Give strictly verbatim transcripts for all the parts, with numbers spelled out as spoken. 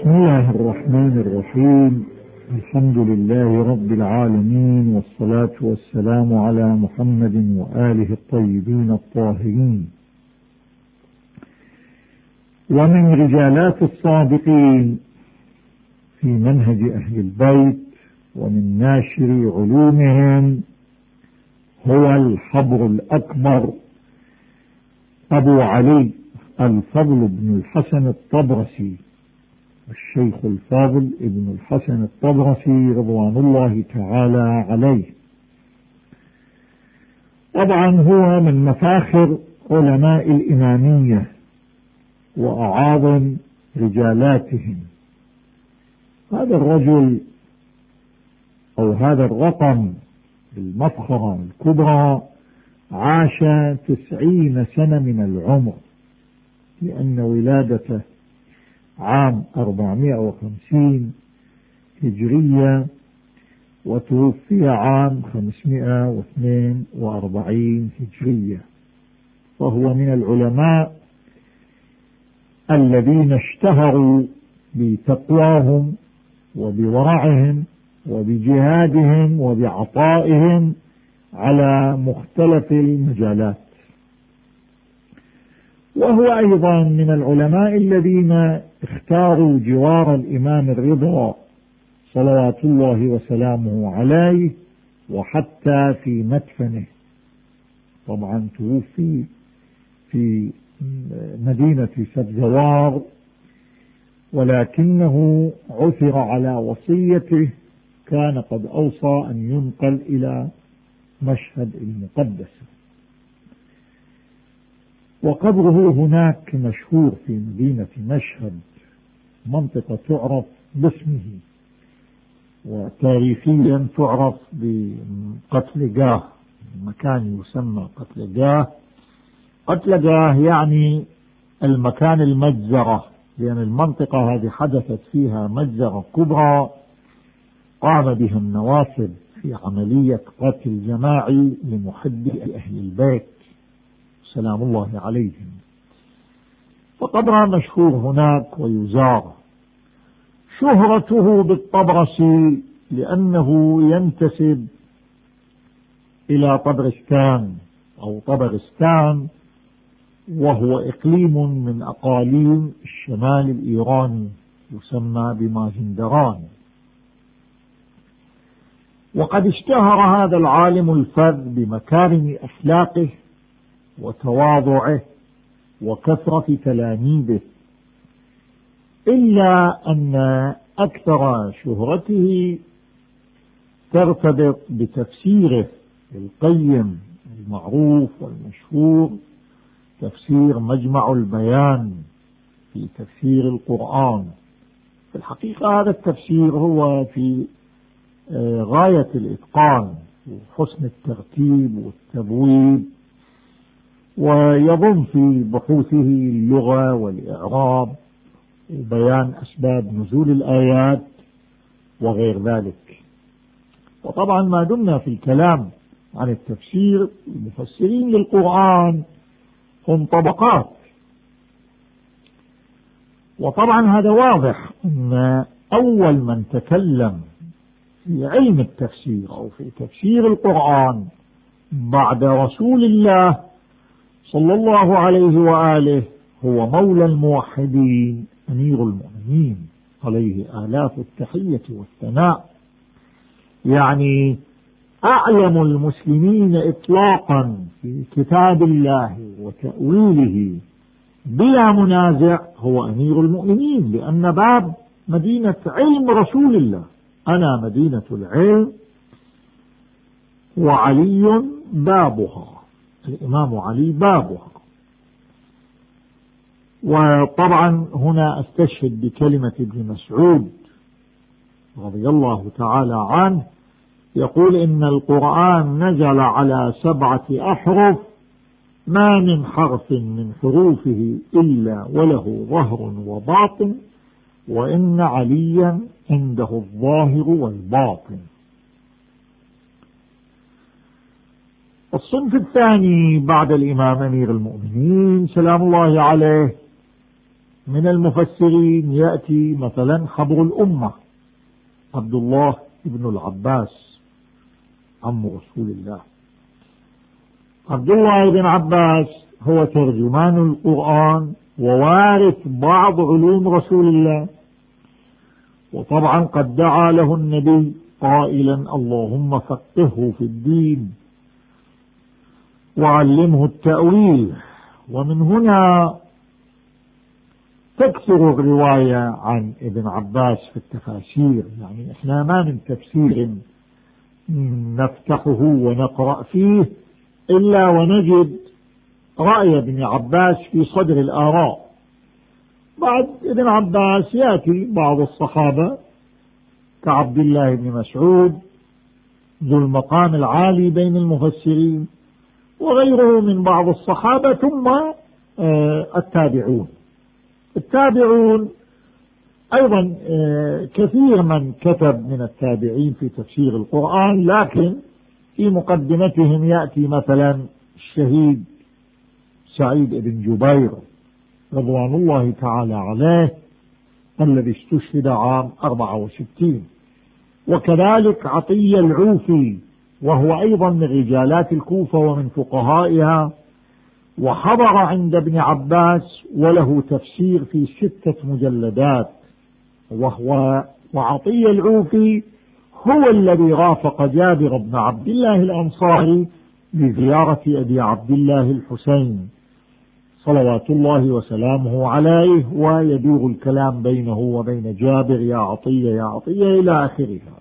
بسم الله الرحمن الرحيم. الحمد لله رب العالمين، والصلاة والسلام على محمد وآله الطيبين الطاهرين. ومن رجالات الصادقين في منهج أهل البيت ومن ناشر علومهم هو الحبر الأكبر أبو علي الفضل بن الحسن الطبرسي، الشيخ الفاضل ابن الحسن الطبرسي رضوان الله تعالى عليه. طبعا هو من مفاخر علماء الإمامية وأعاظم رجالاتهم. هذا الرجل أو هذا الرقم المفخرة الكبرى عاش تسعين سنة من العمر، لأن ولادته عام أربعمائة وخمسين هجرية وتوفي عام خمسمائة واثنين وأربعين هجرية، فهو من العلماء الذين اشتهروا بتقواهم وبورعهم وبجهادهم وبعطائهم على مختلف المجالات. وهو أيضا من العلماء الذين اختاروا جوار الإمام الرضا صلوات الله وسلامه عليه، وحتى في مدفنه. طبعا توفي في مدينة سبزوار، ولكنه عثر على وصيته، كان قد أوصى أن ينقل إلى مشهد المقدسة، وقبره هناك مشهور في مدينة مشهد، منطقة تعرف باسمه، وتاريخيا تعرف بقتلقاه، مكان يسمى قتلقاه. قتلقاه يعني المكان المجزرة، لأن المنطقة هذه حدثت فيها مجزرة كبرى قام بها النواصب في عملية قتل جماعي لمحبي أهل البيت سلام الله عليهم، فقبرها مشهور هناك ويزار. شهرته بالطبرسي لأنه ينتسب إلى طبرستان أو طبرستان، وهو إقليم من أقاليم الشمال الإيراني يسمى بمازندران. وقد اشتهر هذا العالم الفذ بمكارم أخلاقه وتواضعه وكثرة تلاميذه، إلا أن أكثر شهرته ترتبط بتفسيره القيم المعروف والمشهور، تفسير مجمع البيان في تفسير القرآن. في الحقيقة هذا التفسير هو في غاية الإتقان وحسن الترتيب والتبويب، ويضم في بحوثه اللغة والإعراب وبيان أسباب نزول الآيات وغير ذلك. وطبعا ما دمنا في الكلام عن التفسير، المفسرين للقرآن هم طبقات، وطبعا هذا واضح أن أول من تكلم في علم التفسير أو في تفسير القرآن بعد رسول الله صلى الله عليه وآله هو مولى الموحدين أمير المؤمنين عليه آلاف التحية والثناء، يعني أعلم المسلمين إطلاقا في كتاب الله وتأويله بلا منازع هو أمير المؤمنين، لأن باب مدينة علم رسول الله، أنا مدينة العلم وعلي بابها، الإمام علي بابها. وطبعا هنا أستشهد بكلمة ابن مسعود رضي الله تعالى عنه، يقول إن القرآن نزل على سبعة أحرف ما من حرف من حروفه إلا وله ظهر وباطن، وإن عليا عنده الظاهر والباطن. الصنف الثاني بعد الإمام أمير المؤمنين سلام الله عليه من المفسرين يأتي مثلا حبر الأمة عبد الله بن العباس عم رسول الله. عبد الله بن عباس هو ترجمان القرآن ووارث بعض علوم رسول الله، وطبعا قد دعا له النبي قائلا اللهم فقهه في الدين وعلمه التأويل. ومن هنا تكثر الرواية عن ابن عباس في التفاسير، يعني احنا ما من تفسير نفتحه ونقرأ فيه إلا ونجد رأي ابن عباس في صدر الآراء. بعد ابن عباس يأتي بعض الصحابة كعبد الله بن مسعود ذو المقام العالي بين المفسرين وغيره من بعض الصحابة، ثم التابعون. التابعون أيضا كثير من كتب من التابعين في تفسير القرآن، لكن في مقدمتهم يأتي مثلا الشهيد سعيد بن جبير رضوان الله تعالى عليه الذي استشهد عام أربعة وستين، وكذلك عطية العوفي وهو أيضا من رجالات الكوفة ومن فقهائها، وحضر عند ابن عباس وله تفسير في ستة مجلدات. وهو وعطية العوفي هو الذي رافق جابر بن عبد الله الأنصاري لزيارة أبي عبد الله الحسين صلوات الله وسلامه عليه، ويدور الكلام بينه وبين جابر يا عطية يا عطية إلى آخرها.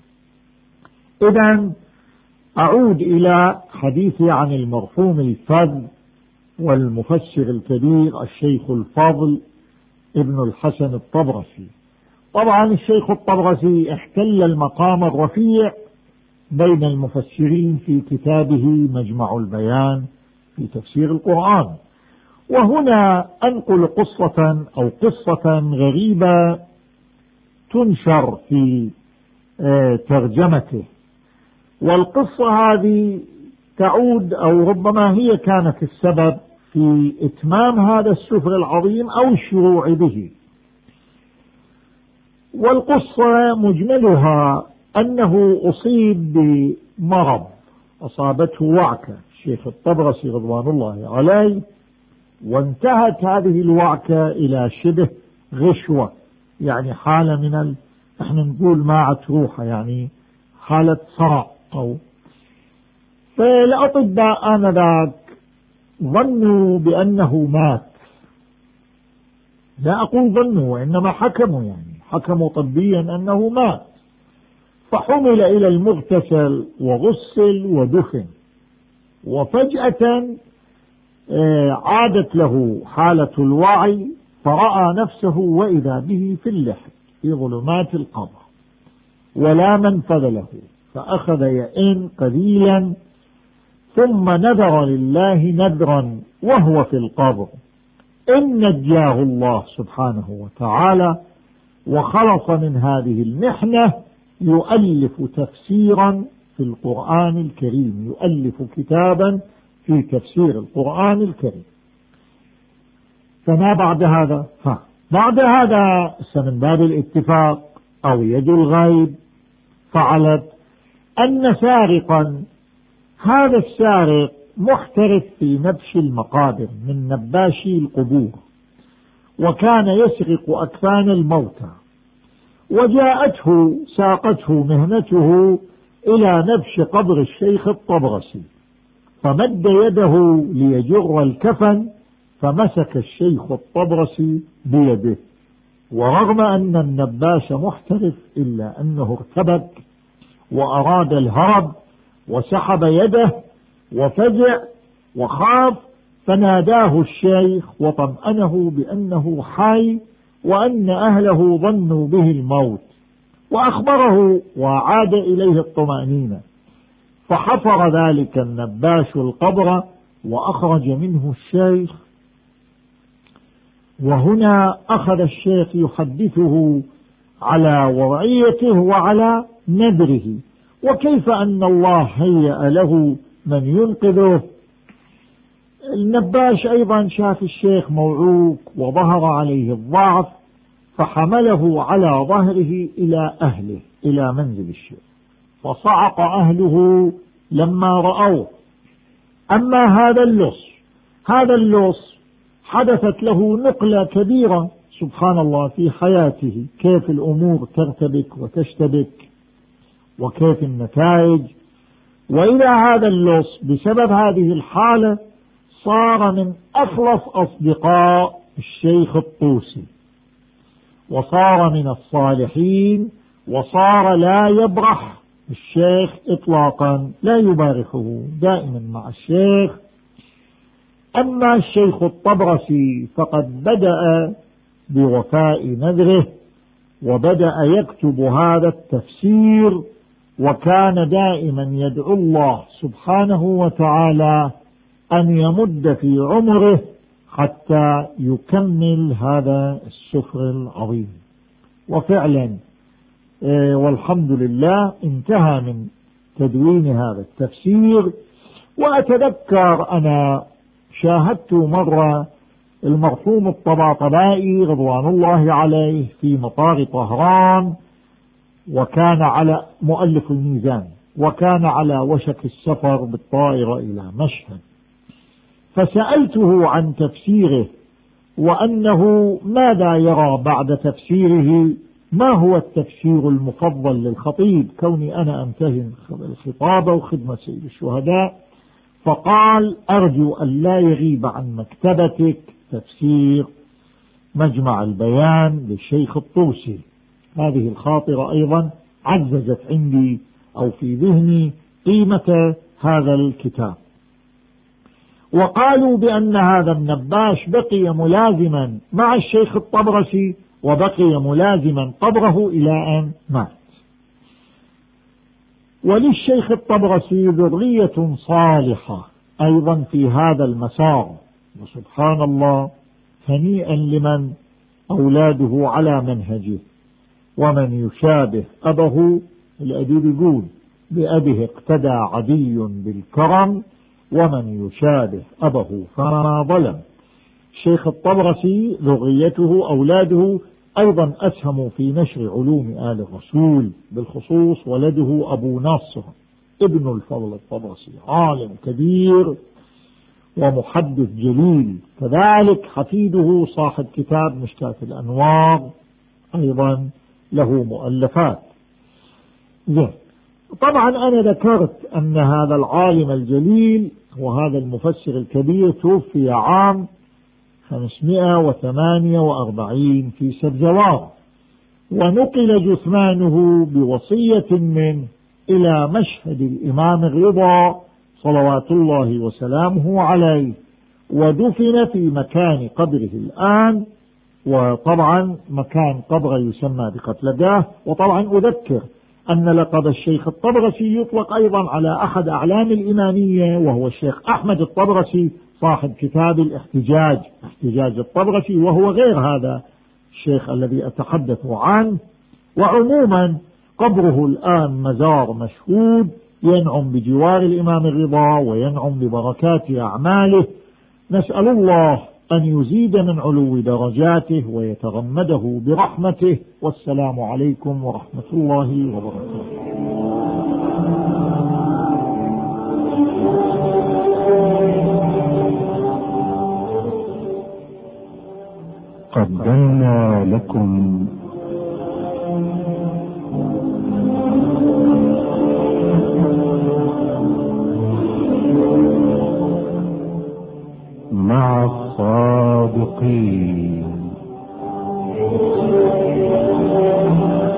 إذن أعود إلى حديثي عن المرحوم الفذ والمفسر الكبير الشيخ الفاضل ابن الحسن الطبرسي. طبعا الشيخ الطبرسي احتل المقام الرفيع بين المفسرين في كتابه مجمع البيان في تفسير القرآن. وهنا أنقل قصة أو قصة غريبة تنشر في ترجمته، والقصة هذه تعود أو ربما هي كانت السبب في إتمام هذا السفر العظيم أو الشروع به. والقصة مجملها أنه أصيب بمرض، أصابته وعكة الشيخ الطبرسي رضوان الله عليه، وانتهت هذه الوعكة إلى شبه غشوة، يعني حالة من ال... احنا نقول ماعة روحة، يعني حالة صرع. أو فالأطباء آنذاك ظنوا بأنه مات، لا أقول ظنوا وإنما حكموا، يعني حكموا طبيا أنه مات، فحمل إلى المغتسل وغسل ودفن. وفجأة عادت له حالة الوعي، فرأى نفسه وإذا به في اللحد في ظلمات القبر ولا منفذ له، فأخذ يئن قليلا ثم نذر لله نذرا وهو في القبر إن نجاه الله سبحانه وتعالى وخلص من هذه المحنة، يؤلف تفسيرا في القرآن الكريم، يؤلف كتابا في تفسير القرآن الكريم. فما بعد هذا؟ ها بعد هذا من باب الاتفاق أو يد الغيب فعلت أن سارقا، هذا السارق محترف في نبش المقابر من نباشي القبور، وكان يسرق أكفان الموتى، وجاءته ساقته مهنته إلى نبش قبر الشيخ الطبرسي، فمد يده ليجر الكفن فمسك الشيخ الطبرسي بيده، ورغم أن النباش محترف إلا أنه ارتبك وأراد الهرب وسحب يده وفزع وخاف، فناداه الشيخ وطمأنه بأنه حي وأن أهله ظنوا به الموت، وأخبره وعاد إليه الطمأنينة. فحفر ذلك النباش القبر وأخرج منه الشيخ. وهنا أخذ الشيخ يحدثه على وضعيته وعلى نذره، وكيف أن الله هيأ له من ينقذه. النباش أيضا شاف الشيخ موعوق وظهر عليه الضعف، فحمله على ظهره إلى أهله، إلى منزل الشيخ، فصعق أهله لما رأوه. أما هذا اللص هذا اللص حدثت له نقلة كبيرة سبحان الله في حياته، كيف الأمور ترتبك وتشتبك وكيف النتائج. وإلى هذا اللص بسبب هذه الحالة صار من أخلص أصدقاء الشيخ الطوسي، وصار من الصالحين، وصار لا يبرح الشيخ إطلاقا، لا يبارحه، دائما مع الشيخ. أما الشيخ الطبرسي فقد بدأ بوفاء نذره وبدأ يكتب هذا التفسير، وكان دائما يدعو الله سبحانه وتعالى أن يمد في عمره حتى يكمل هذا السفر العظيم. وفعلا والحمد لله انتهى من تدوين هذا التفسير. وأتذكر أنا شاهدت مرة المرحوم الطباطبائي رضوان الله عليه في مطار طهران، وكان على مؤلف الميزان، وكان على وشك السفر بالطائرة إلى مشهد، فسألته عن تفسيره وأنه ماذا يرى بعد تفسيره، ما هو التفسير المفضل للخطيب، كوني أنا أمتهن الخطابة وخدمة سيد الشهداء. فقال أرجو أن لا يغيب عن مكتبتك تفسير مجمع البيان للشيخ الطوسي. هذه الخاطرة أيضا عززت عندي أو في ذهني قيمة هذا الكتاب. وقالوا بأن هذا النباش بقي ملازما مع الشيخ الطبرسي، وبقي ملازما قبره إلى أن مات. وللشيخ الطبرسي ذرية صالحة أيضا في هذا المسار، وسبحان الله هنيئا لمن أولاده على منهجه. ومن يشابه أبه، الأديب يقول بأبه اقتدى عدي بالكرم، ومن يشابه أبه فما ظلم. الشيخ الطبرسي ذريته أولاده أيضا أسهموا في نشر علوم آل الرسول، بالخصوص ولده أبو ناصر ابن الفضل الطبرسي، عالم كبير ومحدث جليل. كذلك حفيده صاحب كتاب مشكاة الأنوار أيضا له مؤلفات. زين. طبعا أنا ذكرت أن هذا العالم الجليل وهذا المفسر الكبير توفي عام خمسمائة وثمانية وأربعين في سبزوار، ونقل جثمانه بوصية منه إلى مشهد الإمام الرضا صلوات الله وسلامه عليه، ودفن في مكان قبره الآن. وطبعا مكان قبره يسمى بقتلجاه. وطبعا أذكر أن لقب الشيخ الطبرسي يطلق أيضا على أحد أعلام الإمامية، وهو الشيخ أحمد الطبرسي صاحب كتاب الاحتجاج، احتجاج الطبرسي، وهو غير هذا الشيخ الذي أتحدث عنه. وعموما قبره الآن مزار مشهود ينعم بجوار الإمام الرضا وينعم ببركات أعماله. نسأل الله أن يزيد من علو درجاته ويتغمده برحمته. والسلام عليكم ورحمة الله وبركاته. قدمنا لكم مع الصادقين.